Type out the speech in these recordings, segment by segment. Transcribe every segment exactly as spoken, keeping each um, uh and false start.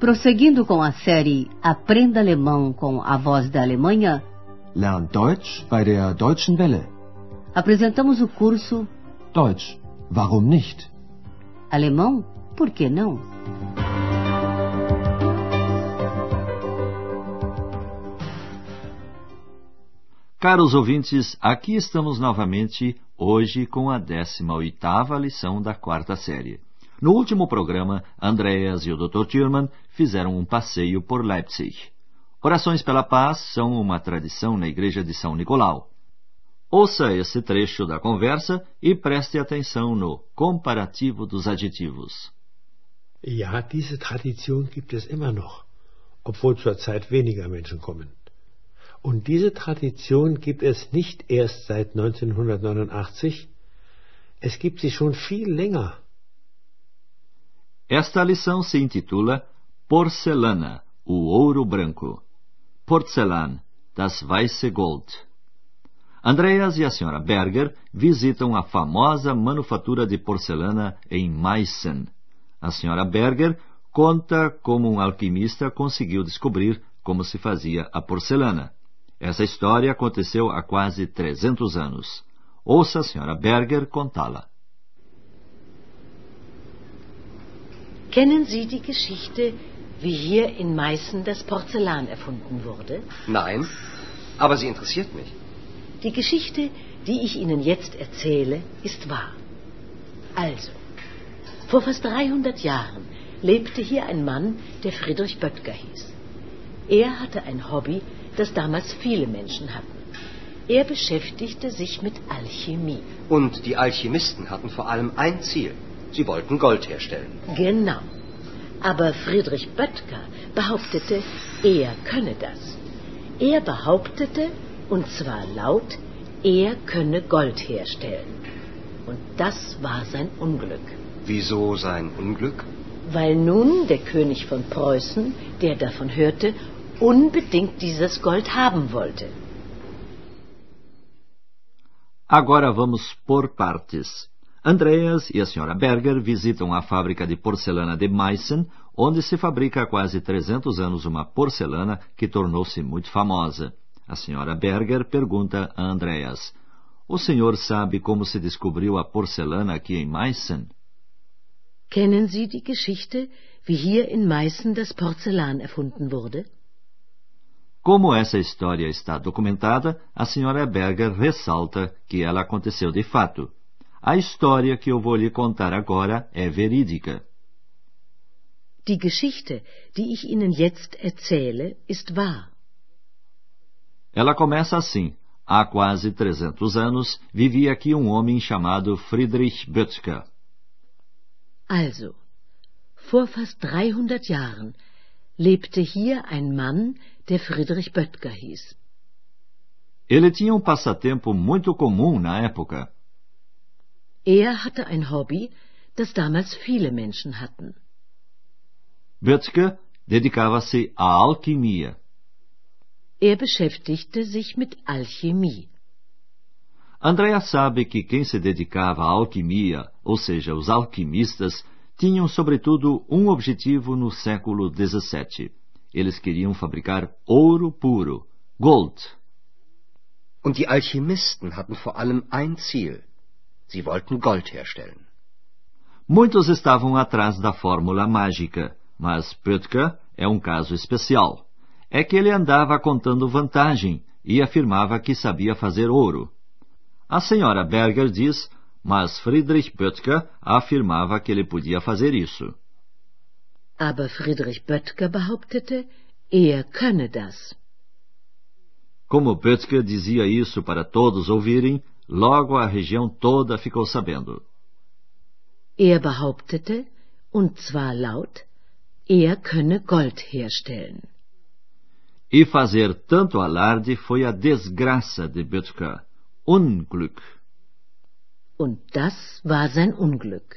Prosseguindo com a série Aprenda Alemão com a Voz da Alemanha, Lern Deutsch bei der Deutschen Welle. Apresentamos o curso Deutsch, warum nicht? Alemão, por que não? Caros ouvintes, aqui estamos novamente, hoje com a décima oitava lição da quarta série. No último programa, Andreas e o doutor Thürmann fizeram um passeio por Leipzig. Orações pela paz são uma tradição na igreja de São Nicolau. Ouça esse trecho da conversa e preste atenção no comparativo dos adjetivos. Ja, diese Tradition gibt es immer noch, obwohl zurzeit weniger Menschen kommen. Und diese Tradition gibt es nicht erst seit neunzehnhundertneunundachtzig, es gibt sie schon viel länger. Esta lição se intitula Porcelana, o ouro branco. Porzellan, das weiße Gold. Andreas e a senhora Berger visitam a famosa manufatura de porcelana em Meissen. A senhora Berger conta como um alquimista conseguiu descobrir como se fazia a porcelana. Essa história aconteceu há quase trezentos anos. Ouça a senhora Berger contá-la. Kennen Sie die Geschichte, wie hier in Meißen das Porzellan erfunden wurde? Nein, aber sie interessiert mich. Die Geschichte, die ich Ihnen jetzt erzähle, ist wahr. Also, vor fast dreihundert Jahren lebte hier ein Mann, der Friedrich Böttger hieß. Er hatte ein Hobby, das damals viele Menschen hatten. Er beschäftigte sich mit Alchemie. Und die Alchemisten hatten vor allem ein Ziel. Sie wollten Gold herstellen. Genau. Aber Friedrich Böttger behauptete, er könne das. Er behauptete, und zwar laut, er könne Gold herstellen. Und das war sein Unglück. Wieso sein Unglück? Weil nun der König von Preußen, der davon hörte, unbedingt dieses Gold haben wollte. Agora vamos por partes. Andreas e a senhora Berger visitam a fábrica de porcelana de Meissen, onde se fabrica há quase trezentos anos uma porcelana que tornou-se muito famosa. A senhora Berger pergunta a Andreas: O senhor sabe como se descobriu a porcelana aqui em Meissen? Kennen Sie die Geschichte, wie hier in Meißen das Porzellan erfunden wurde? Como essa história está documentada, a senhora Berger ressalta que ela aconteceu de fato. A história que eu vou lhe contar agora é verídica. Die Geschichte, die ich Ihnen jetzt erzähle, ist wahr. Ela começa assim. Há quase trezentos anos, vivia aqui um homem chamado Friedrich Böttger. Also, vor fast dreihundert Jahren lebte hier ein Mann, der Friedrich Böttger hieß. Ele tinha um passatempo muito comum na época. Er hatte ein Hobby, das damals viele Menschen hatten. Böttger dedicava-se à alquimia. Er beschäftigte sich mit Alchemie. Andrea sabe que quem se dedicava à alquimia, ou seja, os alquimistas, tinham sobretudo um objetivo no século dezessete. Eles queriam fabricar ouro puro, Gold. Und die Alchemisten hatten vor allem ein Ziel. Sie wollten Gold herstellen. Muitos estavam atrás da fórmula mágica, mas Böttger é um caso especial. É que ele andava contando vantagem e afirmava que sabia fazer ouro. A senhora Berger diz, mas Friedrich Böttger afirmava que ele podia fazer isso. Aber Friedrich Böttger behauptete, er könne das. Como Böttger dizia isso para todos ouvirem, logo a região toda ficou sabendo. Er behauptete, und zwar laut, er könne Gold herstellen. E fazer tanto alarde foi a desgraça de Böttger, Unglück. Und das war sein Unglück.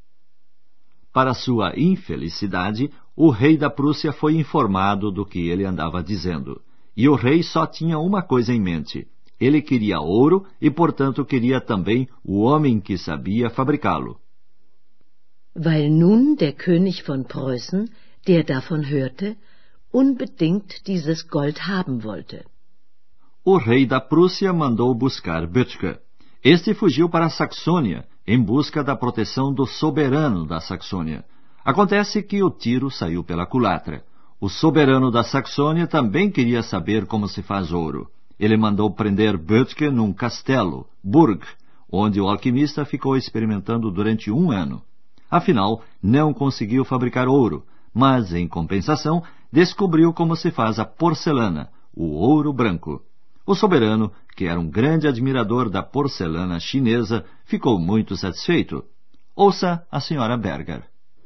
Para sua infelicidade, o rei da Prússia foi informado do que ele andava dizendo. E o rei só tinha uma coisa em mente. Ele queria ouro e, portanto, queria também o homem que sabia fabricá-lo. Weil nun der König von Preußen, der davon hörte, unbedingt dieses Gold haben wollte. O rei da Prússia mandou buscar Böttger. Este fugiu para a Saxônia, em busca da proteção do soberano da Saxônia. Acontece que o tiro saiu pela culatra. O soberano da Saxônia também queria saber como se faz ouro. Ele mandou prender Böttger num castelo, Burg, onde o alquimista ficou experimentando durante um ano. Afinal, não conseguiu fabricar ouro, mas, em compensação, descobriu como se faz a porcelana, o ouro branco. O soberano, que era um grande admirador da porcelana chinesa, ficou muito satisfeito. Ouça a senhora Berger.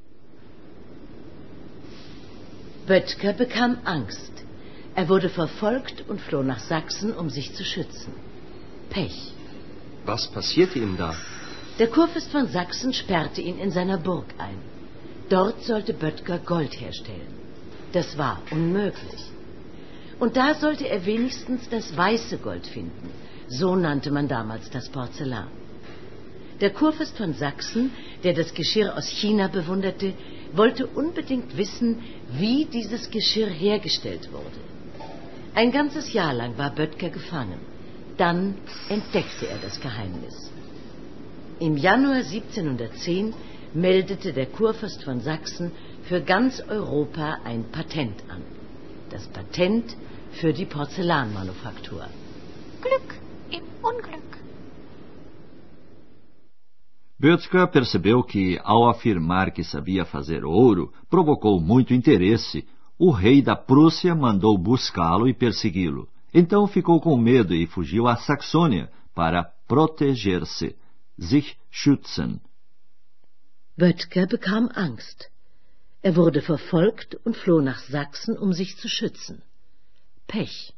Böttger bekam Angst. Er wurde verfolgt und floh nach Sachsen, um sich zu schützen. Pech. Was passierte ihm da? Der Kurfürst von Sachsen sperrte ihn in seiner Burg ein. Dort sollte Böttger Gold herstellen. Das war unmöglich. Und da sollte er wenigstens das weiße Gold finden. So nannte man damals das Porzellan. Der Kurfürst von Sachsen, der das Geschirr aus China bewunderte, wollte unbedingt wissen, wie dieses Geschirr hergestellt wurde. Ein ganzes Jahr lang war Böttger gefangen. Dann entdeckte er das Geheimnis. Im Januar siebzehnhundertzehn meldete der Kurfürst von Sachsen für ganz Europa ein Patent an. Das Patent für die Porzellanmanufaktur. Glück im Unglück. Böttger percebeu que, ao afirmar que sabia fazer ouro, provocou muito interesse. O rei da Prússia mandou buscá-lo e persegui-lo. Então ficou com medo e fugiu à Saxônia para proteger-se, sich schützen. Böttger bekam Angst. Er wurde verfolgt und floh nach Sachsen, um sich zu schützen. Pech.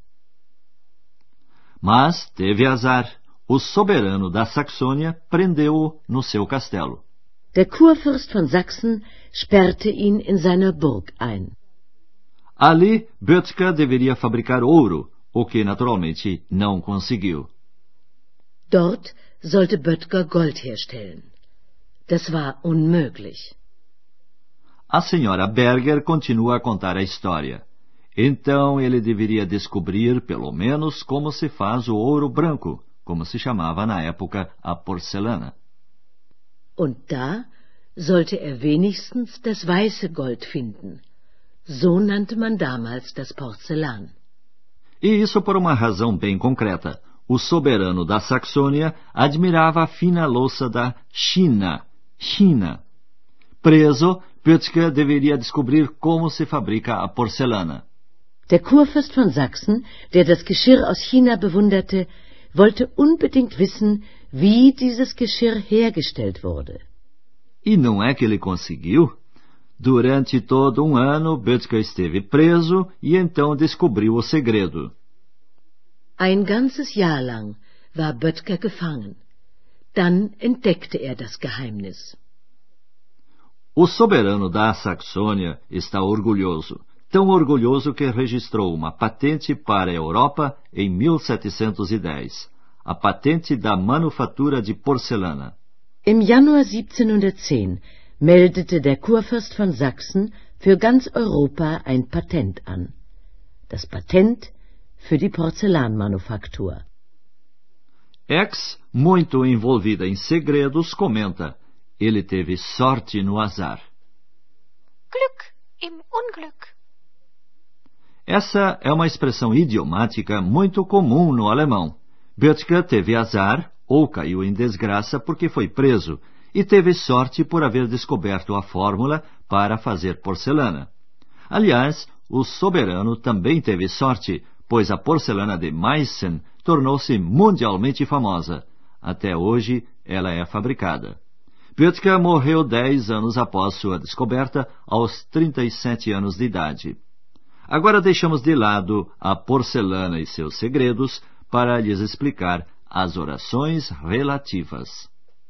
Mas teve azar. O soberano da Saxônia prendeu-o no seu castelo. Der Kurfürst von Sachsen sperrte ihn in seiner Burg ein. Ali, Böttger deveria fabricar ouro, o que naturalmente não conseguiu. Dort sollte Böttger Gold herstellen. Das war unmöglich. A senhora Berger continua a contar a história. Então ele deveria descobrir, pelo menos, como se faz o ouro branco, como se chamava na época a porcelana. Und da sollte er wenigstens das weiße Gold finden. So nannte man damals das Porzellan. E isso por uma razão bem concreta. O soberano da Saxônia admirava a fina louça da China, China. Preso, Böttger deveria descobrir como se fabrica a porcelana. Der Kurfürst von Sachsen, der das Geschirr aus China bewunderte, wollte unbedingt wissen, wie dieses Geschirr hergestellt wurde. E não é que ele conseguiu? Durante todo um ano, Böttger esteve preso e então descobriu o segredo. Ein ganzes Jahr lang war Böttger gefangen. Dann entdeckte er das Geheimnis. O soberano da Saxônia está orgulhoso, tão orgulhoso que registrou uma patente para a Europa em mil setecentos e dez, a patente da manufatura de porcelana. Im Januar siebzehnhundertzehn meldete der Kurfürst von Sachsen für ganz Europa ein Patent an. Das Patent für die Porzellanmanufaktur. Ex, muito envolvida em segredos, comenta: ele teve sorte no azar. Glück im Unglück. Essa é uma expressão idiomática muito comum no alemão. Böttger teve azar, ou caiu em desgraça porque foi preso, e teve sorte por haver descoberto a fórmula para fazer porcelana. Aliás, o soberano também teve sorte, pois a porcelana de Meissen tornou-se mundialmente famosa. Até hoje, ela é fabricada. Böttger morreu dez anos após sua descoberta, aos trinta e sete anos de idade. Agora deixamos de lado a porcelana e seus segredos para lhes explicar as orações relativas.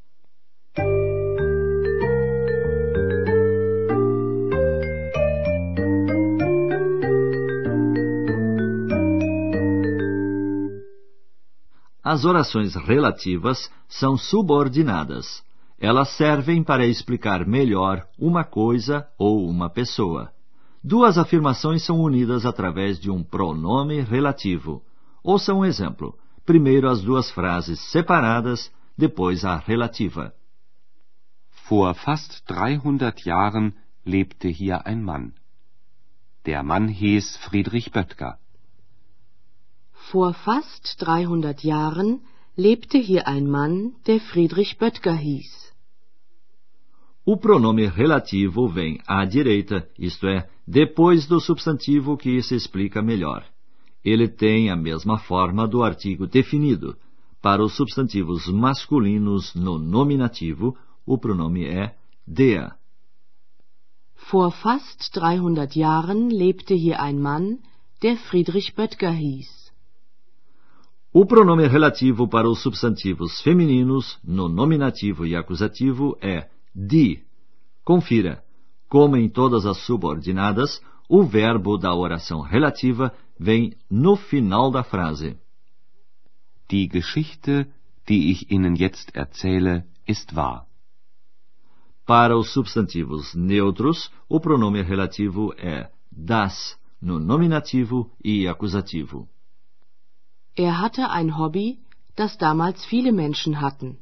As orações relativas são subordinadas. Elas servem para explicar melhor uma coisa ou uma pessoa. Duas afirmações são unidas através de um pronome relativo. Ouça um exemplo. Primeiro as duas frases separadas, depois a relativa. Vor fast dreihundert Jahren lebte hier ein Mann. Der Mann hieß Friedrich Böttger. Vor fast dreihundert Jahren lebte hier ein Mann, der Friedrich Böttger hieß. O pronome relativo vem à direita, isto é, depois do substantivo que se explica melhor. Ele tem a mesma forma do artigo definido. Para os substantivos masculinos no nominativo, o pronome é der. Vor fast dreihundert Jahren lebte hier ein Mann, der Friedrich Böttger hieß. O pronome relativo para os substantivos femininos no nominativo e acusativo é die. Confira. Como em todas as subordinadas, o verbo da oração relativa vem no final da frase. Die Geschichte, die ich Ihnen jetzt erzähle, ist wahr. Para os substantivos neutros, o pronome relativo é das, no nominativo e acusativo. Er hatte ein Hobby, das damals viele Menschen hatten.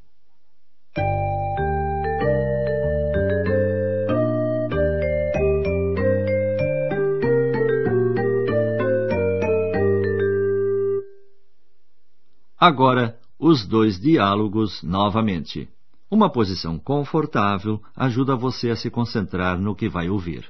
Agora, os dois diálogos novamente. Uma posição confortável ajuda você a se concentrar no que vai ouvir.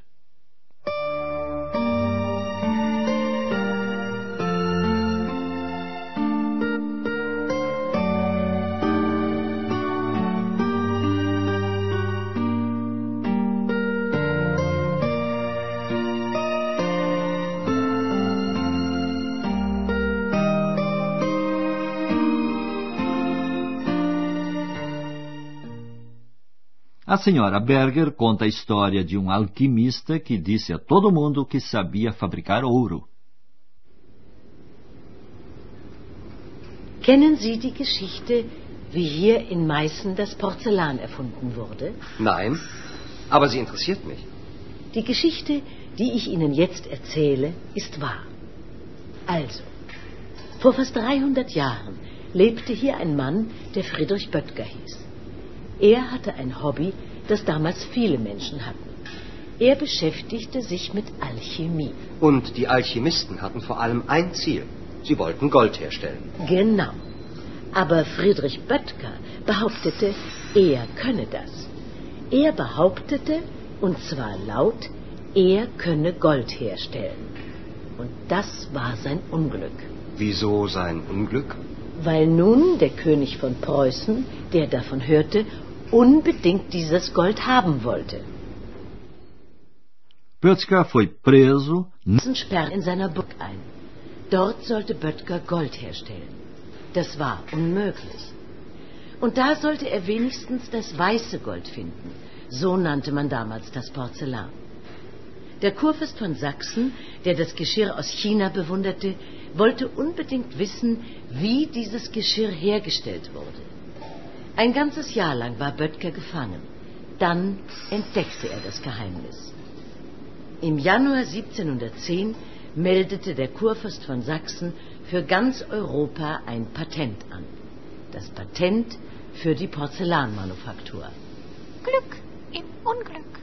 A senhora Berger conta a história de um alquimista que disse a todo mundo que sabia fabricar ouro. Kennen Sie die Geschichte, wie hier in Meißen das Porzellan erfunden wurde? Nein, aber sie interessiert mich. Die Geschichte, die ich Ihnen jetzt erzähle, ist wahr. Also, vor fast dreihundert Jahren lebte hier ein Mann, der Friedrich Böttger hieß. Er hatte ein Hobby, das damals viele Menschen hatten. Er beschäftigte sich mit Alchemie. Und die Alchemisten hatten vor allem ein Ziel. Sie wollten Gold herstellen. Genau. Aber Friedrich Böttger behauptete, er könne das. Er behauptete, und zwar laut, er könne Gold herstellen. Und das war sein Unglück. Wieso sein Unglück? Weil nun der König von Preußen, der davon hörte, unbedingt dieses Gold haben wollte. Böttger foi preso, sperrte in seiner Burg ein. Dort sollte Böttger Gold herstellen. Das war unmöglich. Und da sollte er wenigstens das weiße Gold finden. So nannte man damals das Porzellan. Der Kurfürst von Sachsen, der das Geschirr aus China bewunderte, wollte unbedingt wissen, wie dieses Geschirr hergestellt wurde. Ein ganzes Jahr lang war Böttger gefangen. Dann entdeckte er das Geheimnis. Im Januar siebzehnhundertzehn meldete der Kurfürst von Sachsen für ganz Europa ein Patent an. Das Patent für die Porzellanmanufaktur. Glück im Unglück.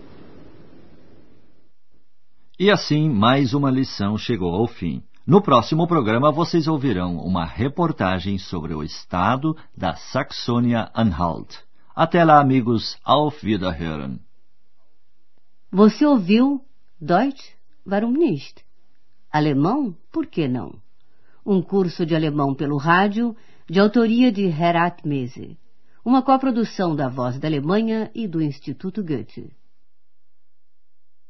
E assim, mais uma lição chegou ao fim. No próximo programa, vocês ouvirão uma reportagem sobre o estado da Saxônia-Anhalt. Até lá, amigos. Auf Wiederhören. Você ouviu Deutsch? Warum nicht? Alemão? Por que não? Um curso de alemão pelo rádio, de autoria de Herat Mese. Uma coprodução da Voz da Alemanha e do Instituto Goethe.